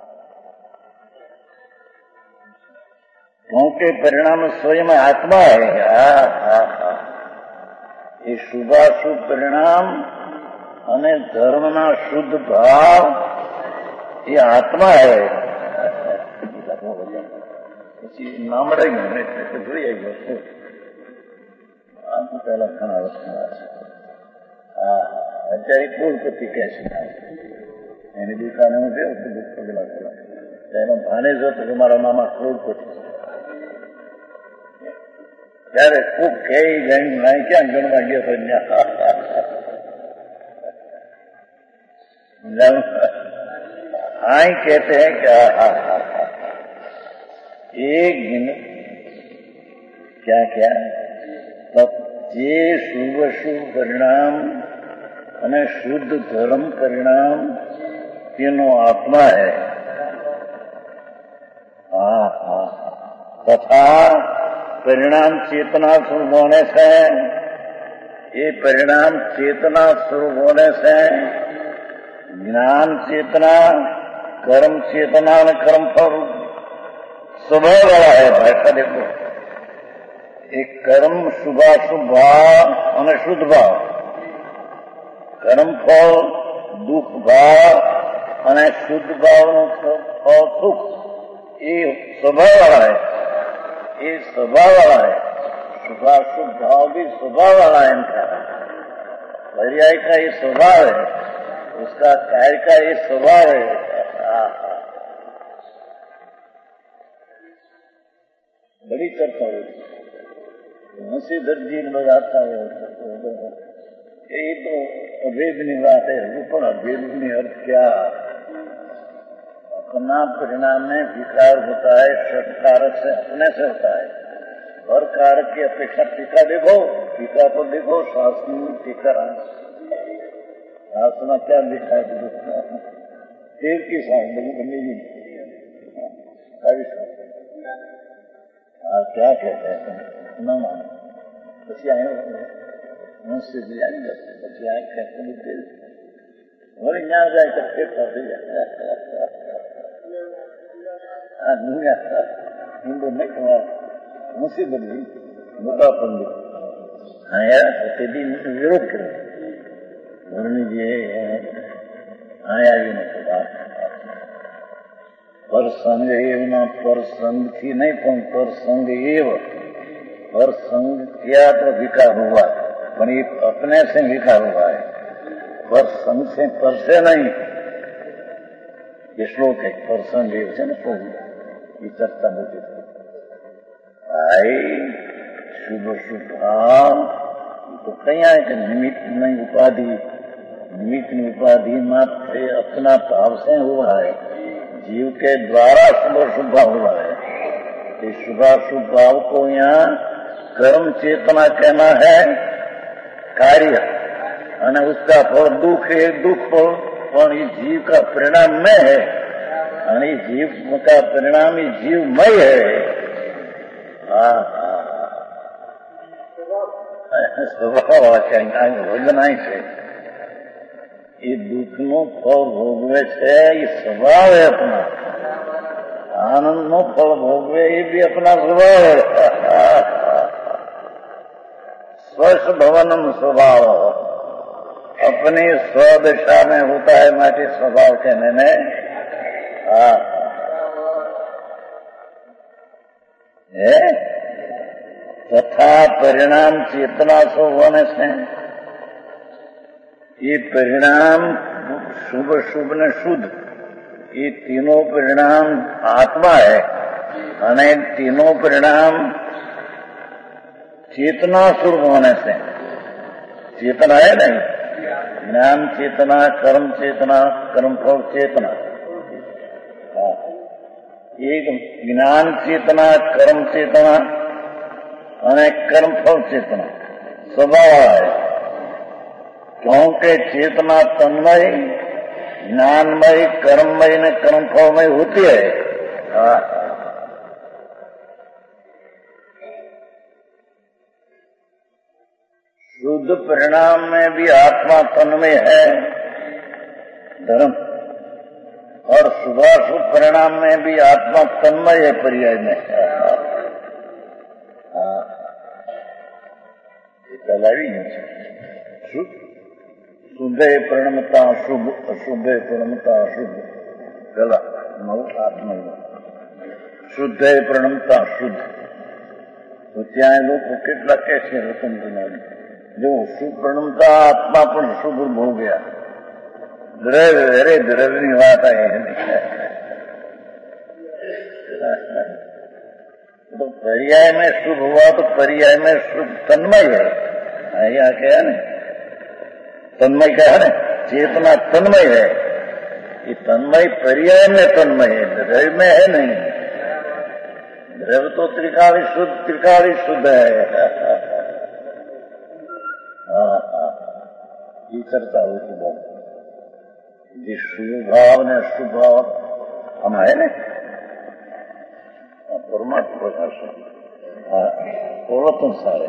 क्योंकि परिणाम स्वयं आत्मा है। हाँ हाँ हाँ, ये शुभाशुभ परिणाम અને ધર્મના શુદ્ધ ભાવ એ આત્મા હે। પછી નામ રહી ગયું એટલે જોઈ આવ્યો આ તો પેલા ઘણા વર્ષના છે। હા અત્યારે કુળપતિ કહે છે એની દુકાને હું ગયો તો દુઃખ પગલા પેલા એનો ભાણેજ હતો કે મારા મામા કુળપતિ ત્યારે ખૂબ કહે જાય ક્યાં ગણવા ગયો તો हाँ कहते हैं क्या एक दिन क्या क्या જે શુભ શુભ પરિણામ અને શુદ્ધ ધર્મ પરિણામ તેનો આત્મા है। हाँ हाँ, तथा परिणाम चेतना स्वरूप होने से, ये परिणाम चेतना स्वरूप होने से ज्ञान चेतना कर्म चेतना और कर्म फल स्वभाव वाला है। भाषा देखो, एक कर्म शुभाशुभ भाव और शुद्ध भाव, कर्म फल दुख भाव और शुद्ध भाव फल सुख, ये स्वभाव वाला है, ये स्वभाव वाला है। शुभाशुभ भाव भी स्वभाव वाला है इनका, पर्याय का ये स्वभाव है, उसका कार्य का ये स्वभाव है। बड़ी चर्चा हुई, मुंशीधर जी ने बताता है ये तो अभेदनी बात है, पण अभेदनी अर्थ क्या? अपना परिणाम में विकार होता है, षट कारक से अपने से होता है। हर कारक की अपेक्षा टीका देखो, टीका को देखो, शास्त्र में टीका शास्त्र क्या लिखा है? देव की शास्त्र बनी जी क्या कहते हैं न मानो પછી આયો મસ્ત જાણી જશે પછી આ ખેતની તેલ વળી ના જાય તો પેટ થઈ જાય આ દુનિયા હિન્દુ નહીં કહેવાય મુસીબત નહીં મોટા પંડિત આયા તે દી વિરોધ કર્યો વર્ણિજીએ આયા આવીને વાત परसंग एवं परसंग थी नहीं पण परसंग एव परसंग किया तो विकार हुआ, पर ये अपने से विकार हुआ है। परसंग से पर से नहीं, ये श्लोक है परसंग एव से न तो ये चर्चा होती है भाई। शुभ शुभ भाव तो कहीं आए कि निमित्त नहीं उपाधि, निमित्त नहीं उपाधि मात्र अपना भाव से हुआ है, जीव के द्वारा शुभ शुभ भाव हुआ है। इस शुभाशुभ भाव को यहाँ कर्म चेतना कहना है कार्य, और उसका फल दुख है, दुख फल पर ये जीव का परिणाम में है, और ये जीव का परिणाम ये जीवमय है। हाँ हाँ, स्वभाव भोजना से ये दुख नो फल भोगवे छे, ये स्वभाव है अपना। आनंद नो फल भोगवे ये भी अपना स्वभाव है। स्वस्थ भवनम स्वभाव, अपनी स्वदशा में होता है माटी स्वभाव कहने में। है तथा परिणाम चेतना स्व होने से ये परिणाम शुभ शुभ ने शुद्ध, ये तीनों परिणाम आत्मा है, અને तीनों परिणाम चेतना स्वरूप होने से, चेतना है नहीं, ज्ञान चेतना, कर्म चेतना, कर्मफल चेतना। एक ज्ञान चेतना, कर्म चेतना અને कर्मफल चेतना स्वभाव है, क्योंकि चेतना तन्मय, ज्ञानमय, कर्ममय ने कर्मफलमय होती है। शुद्ध परिणाम में भी आत्मा तन्मय है धर्म, और शुभाशुभ परिणाम में भी आत्मा तन्मय है पर्याय में। शुद्ध शुद्धे प्रणमता शुभ, अशुभे प्रणमता अशुभ, गला नव आत्मा शुद्धे प्रणमता शुद्ध। तो ત્યાં લોકો કેટલા કે છે રતન જનાની જો શુભ પ્रणमता આત્મા પણ શુભ हो गया। द्रव्य अरे द्रव्य ની વાત है तो पर्याय में शुभ हुआ तो पर्याय में शुभ तन्मय है। यहाँ क्या है ना तन्मय क्या है ना चेतना तन्मय है। ये तन्मय पर्याय में तन्मय है, द्रव्य में है नहीं। द्रव्य तो त्रिकाली शुद्ध त्रिकाली शुद्ध है। हाँ हाँ ये चर्चा होती बहुत। ये शुभ भाव ने शुभ भाव हम है ना परमात्मा प्रकाश बोलो तुम सारे।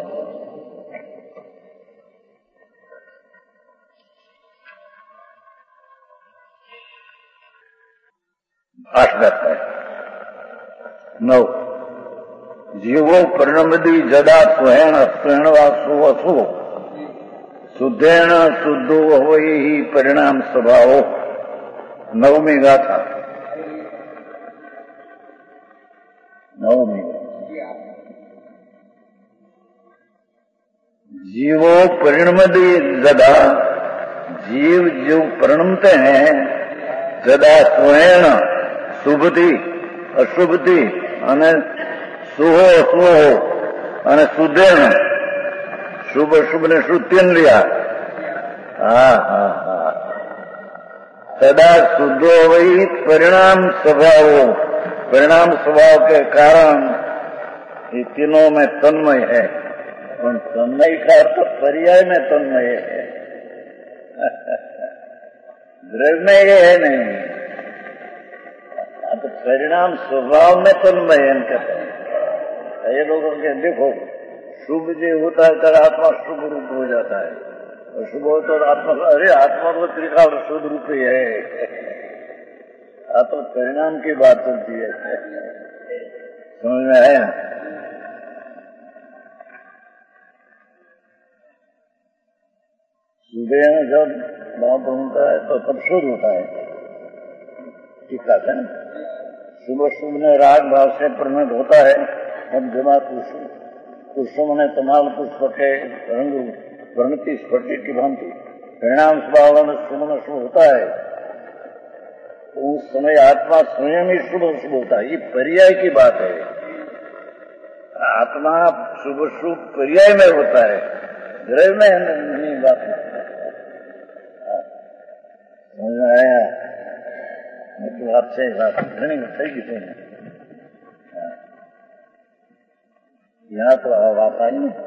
आठ नौ जीवो परिणमदी जदा स्वयं स्वयं वासु वसु शुद्धेण शुद्धो वही ही परिणाम स्वभाव। नवमी गाथा नवमी जीवो परिणमदी जदा जीव जो परिणमते हैं जदा स्वयं शुभती अशुभती અને શુભો અશુભો અને શુદ્ધેણ શુભ અશુભ ને શુદ્ધેન લ્યા। હા હા હા सदा शुद्धो वही परिणाम स्वभाव। परिणाम स्वभाव के कारण ये तीनों में तन्मय है। और तन्मय का अर्थ पर्याय में तन्मय है, द्रव्य में ये है नहीं। तो परिणाम स्वभाव में तन्मय है कहते हैं। ये लोगों के देखो शुभ जो होता है तो आत्मा शुभ रूप हो जाता है, और शुभ हो तो आत्मा अरे आत्मा तो त्रिकाल शुद्ध रूप ही है। आत्मा परिणाम की बात चलती है, समझ में आया? सुबह में जब भाव बनता है तो तब शुद्ध होता है। ठीक है ना? शुभ शुभ ने राग भाव से परिणत होता है। हम जमा कुसुम कुसुम ने तमाल पुष्प के रंग वर्णती स्फटिक की भांति परिणाम स्वभाव में शुभ न शुभ होता है। तो उस समय आत्मा स्वयं ही शुभ शुभ होता है। ये पर्याय की बात है। आत्मा शुभ शुभ पर्याय में होता है, द्रव्य में नहीं बात नहीं। समझ में आया? मतलब आपसे बात घनी થઈ ગઈ છે। यहाँ तो बात आई ना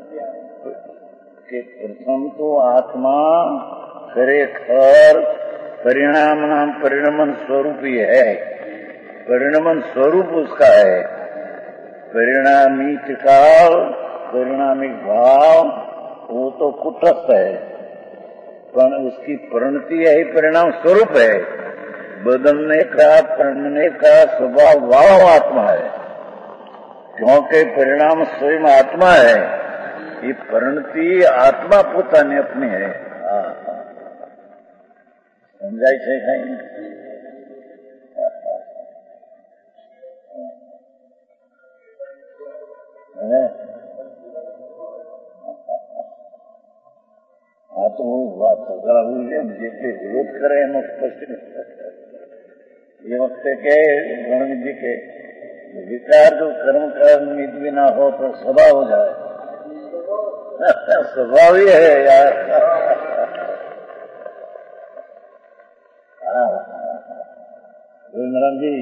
कि प्रथम तो आत्मा खरेखर परिणाम नाम परिणमन स्वरूप ही है। परिणमन स्वरूप उसका है। परिणामी काल परिणामिक भाव वो तो कुटस्थ है, पर उसकी परिणति यही परिणाम स्वरूप है। बदलने का पढ़ने का स्वभाव भाव आत्मा है, क्योंकि परिणाम स्वयं आत्मा है। ये परिणति आत्मा પોતાની अपनी है। हाँ समझाई છે कहीं? हाँ तो वो बात જે વિરોધ કરે એનો સ્પષ્ટ ये वक्त के गणेश जी के विचार जो कर्म का निमित्त भी ना हो तो स्वभाव हो जाए। स्वभाव ही है यार। नारायण जी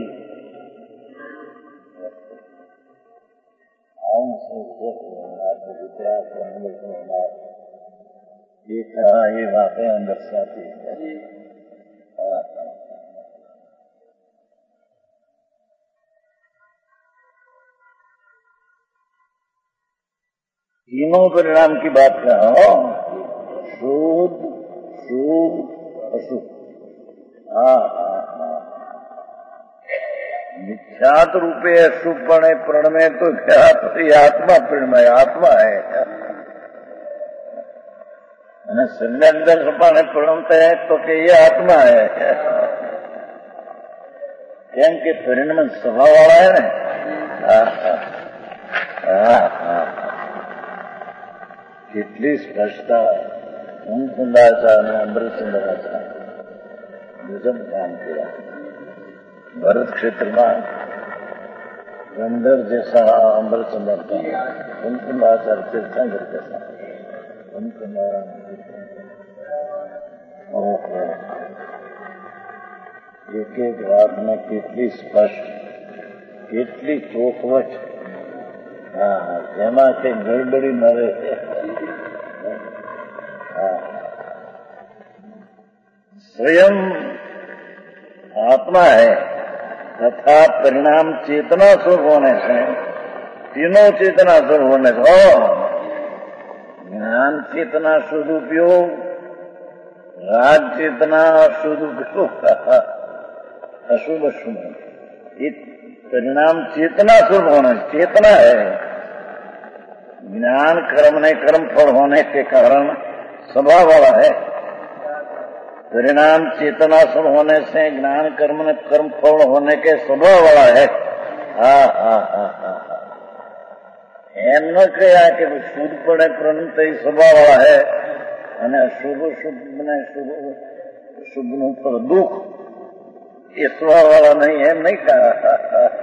ये कहा ये बातें अंदर से आती है। तीनों परिणाम की बात कर रहा हूं, शुद्ध, शुभ, अशुभ। हाँ हाँ हाँ, मिथ्यात रूपे अशुभ पणे प्रण में तो क्या ये आत्मा प्रण है, आत्मा है। शरीर अंदर सपाने प्रणमते है तो कि ये आत्मा है, केम के परिणाम स्वभाव वाला है ने। हाँ हाँ हाँ हाँ, કેટલી સ્પષ્ટતા અને અમૃતચંદ્રાચાર્ય ગજબ કામ किया। भरत क्षेत्र में गंधर जैसा अमृतचंद्र का कुंकुमाचार्य तीर्थंकर जैसा कुंकुमारा एक एक बात में કેટલી स्पष्ट, કેટલી ચોખવટ। हाँ जेमा से गड़बड़ी न रहे। हाँ, स्वयं आत्मा है तथा परिणाम चेतना स्वरूप होने से, तीनों चेतना स्वरूप होने से, ज्ञान चेतना सदुपयोग, राग चेतना सदुपयोग, अशुभ अशुभ, परिणाम चेतना स्वरूप होना, चेतना है। ज्ञान कर्म ने कर्म फल होने के कारण स्वभाव वाला है। परिणाम चेतना सब होने से ज्ञान कर्म ने कर्म फल होने के स्वभाव वाला है। हा हा हा हा, एम न कहा कि शुद्ध पड़े परंतु स्वभाव वाला है અને શુભ શુભ ને શુભ શુભ નું પર દુઃખ ये स्वभाव वाला नहीं है, नहीं कहा।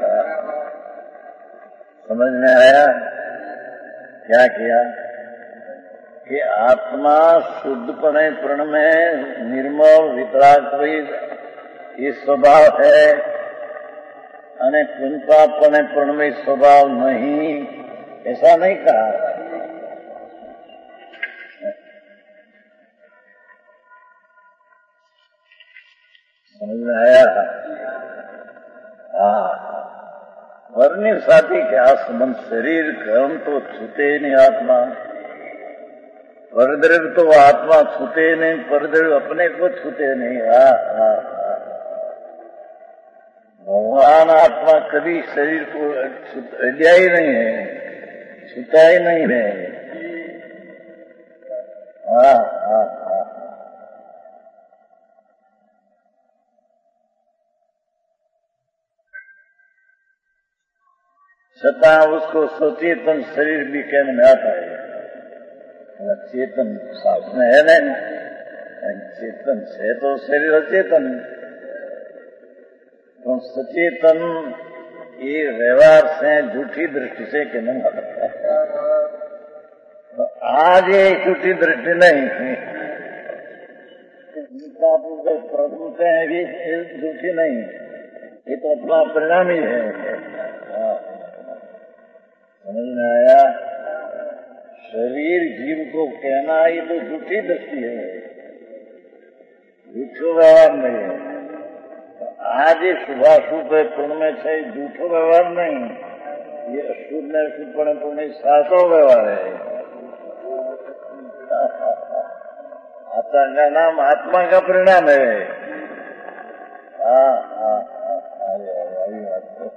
समझ में आया क्या किया कि आत्मा शुद्धपणे प्रण में निर्मल वितराग ये स्वभाव है અને कुंपापणे प्रण में स्वभाव नहीं, ऐसा नहीं कहा। समझ में आया? हाँ, वर्णी साथी क्या संबंध, शरीर कर्म तो छूते नहीं, आत्मा परद्रव्य तो आत्मा छूते नहीं, परद्रव्य अपने को छूते नहीं। हाँ हाँ हाँ, भगवान आत्मा कभी शरीर को लिया ही नहीं है, छूता ही नहीं है। हाँ हाँ हाँ, छता उसको सचेतन शरीर भी कहने में आता है। चेतन साथ में है नहीं, चेतन से तो शरीर अचेतन, तो सचेतन ये व्यवहार से झूठी दृष्टि से कहने में आता है। तो आज ये झूठी दृष्टि नहीं, प्रभु हैं भी झूठी नहीं, ये तो अपना परिणाम ही है। समझ में आया? शरीर जीव को कहना ये तो झूठी दृष्टि है, झूठो व्यवहार नहीं है। तो आज ये शुभाशुभ है पूर्ण में से झूठो व्यवहार नहीं, ये अशुभ में अशुभ पड़े पूर्ण साचो व्यवहार है। आत्मा का नाम आत्मा का परिणाम है। हाँ हाँ हाँ, अरे बात है।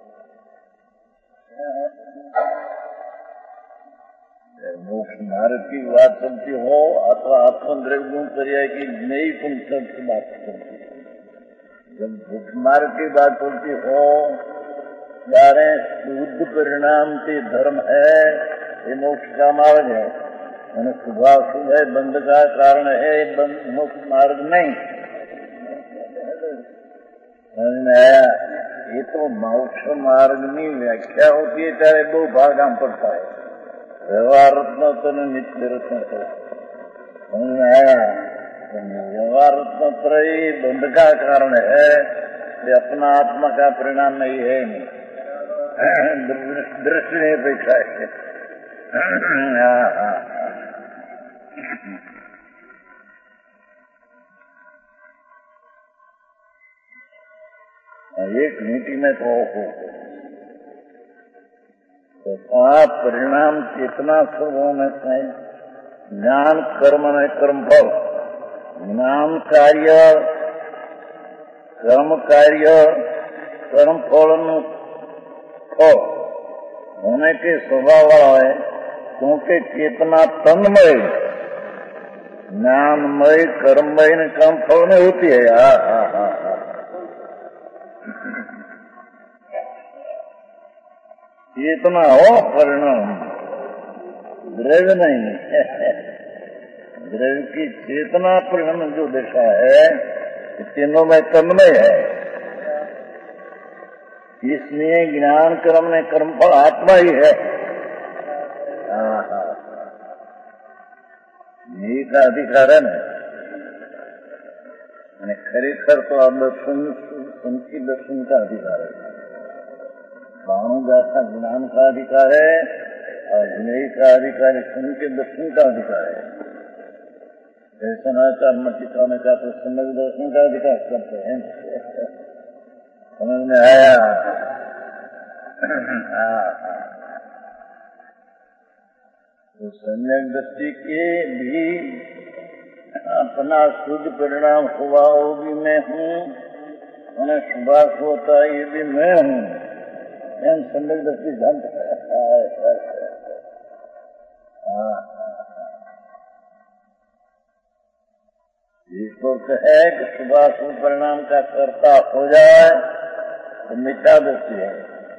मोक्ष मार्ग की बात चलती हो अथवा आत्मद्रव्य गुण पर्याय की नई कंसेप्ट की बात चलती हो, जब मोक्ष मार्ग की बात चलती हो यारे शुद्ध परिणाम के धर्म है, ये मोक्ष का मार्ग है, मैंने शुभ शुभ है, बंध का कारण है, मोक्ष मार्ग नहीं। समझ में आया? ये तो मोक्ष मार्ग की व्याख्या होती है, चाहे दो भाग आम पड़ता है, व्यवहार रत्न तो नित्य रत्न तो। समझ में आया? व्यवहार रत्न त्रयी बंध का कारण है, ये अपना आत्मा का परिणाम नहीं है, दृष्टि नहीं अपेक्षा है। हाँ हाँ, एक नीति में तो तथा परिणाम चेतना सब होने चाहिए। ज्ञान कर्म न कर्म फल, ज्ञान कार्य कर्म कार्य कर्म फल फल होने के स्वभाव है, क्योंकि चेतना तन्मय ज्ञानमय कर्ममय ने कर्म फल में होती है। हा हा हा हा चेतना हो परिणाम, द्रव्य नहीं। द्रव्य की चेतना परिणाम जो देखा है तीनों में तन्मय है, इसलिए ज्ञान कर्म ने कर्म फल आत्मा ही है। यही का अधिकार है ना, खरेखर तो आप दर्शन उनकी दर्शन का अधिकार है, बाणु का ज्ञान का अधिकार है और ज्ञेय का अधिकार है, सुन के दर्शन का अधिकार है। दर्शनाचार मटिकाने का तो सम्यक दर्शन का अधिकार करते हैं। समझ में आया? तो सम्यक दृष्टि के भी अपना शुद्ध परिणाम हुआ वो भी मैं हूँ, उन्हें सुभाष होता ये भी मैं हूँ। सम्यक दृष्टि धन इसको कहे कि सुभाष परिणाम का कर्ता हो जाए तो मिथ्या दृष्टि है,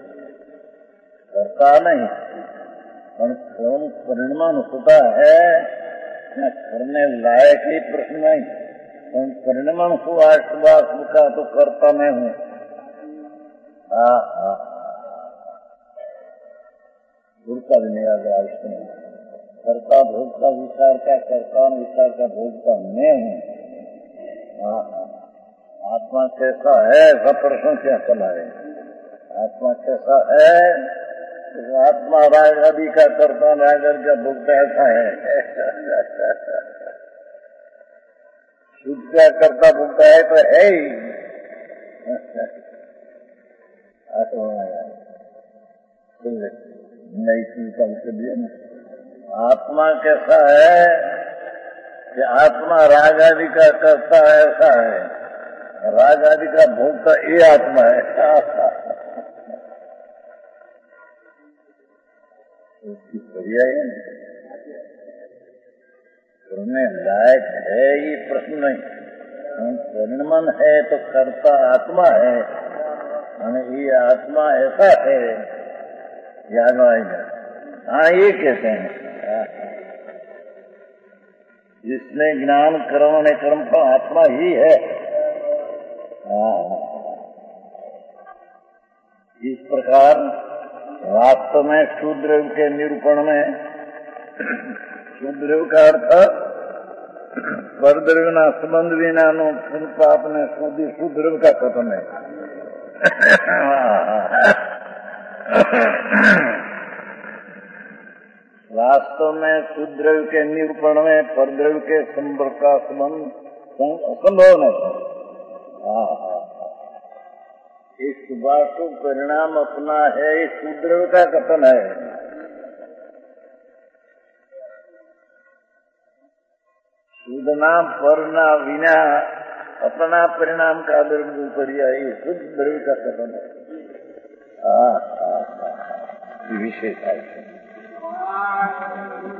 करता नहीं। कर्म परिणाम होता है करने लायक ही प्रश्न नहीं, परिणाम हुआ सुभाष का तो करता मैं हूँ। हाँ हाँ भोगता भी नहीं आ गया इसमें, कर्ता भोगता विचार का कर्ता विचार का भोगता मैं हूँ। आत्मा कैसा है ऐसा प्रश्न क्या चला है? आत्मा कैसा है? आत्मा राग आदि का कर्ता राग आदि का भोगता ऐसा है। शुद्ध का कर्ता भोगता है तो है ही। नई चीज का आत्मा कैसा है कि आत्मा राग आदि का करता है ऐसा है, राग आदि का भोगता ये आत्मा है। उसकी पर्याय करने लायक है ये प्रश्न नहीं। परिणमन है तो कर्ता आत्मा है, ये आत्मा ऐसा है याद आएगा। हाँ ये कहते हैं जिसने ज्ञान कर्म ने कर्म फल आत्मा ही है। इस प्रकार वास्तव में शूद्र के निरूपण में शूद्र का अर्थ परद्रव्य ना संबंध विना नो आपने शूद्र शूद्र का कथन है। वास्तव में शुद्रव्य के निरूपण में परद्रव्य के संपर्क का संबंध असंभव नहीं। इस वास्तु परिणाम अपना है, इस शुद्रव्य का कथन है। शुद्धना परना विना अपना परिणाम का द्रव्य पर्याय शुद्ध द्रव्य का कथन है। विशेष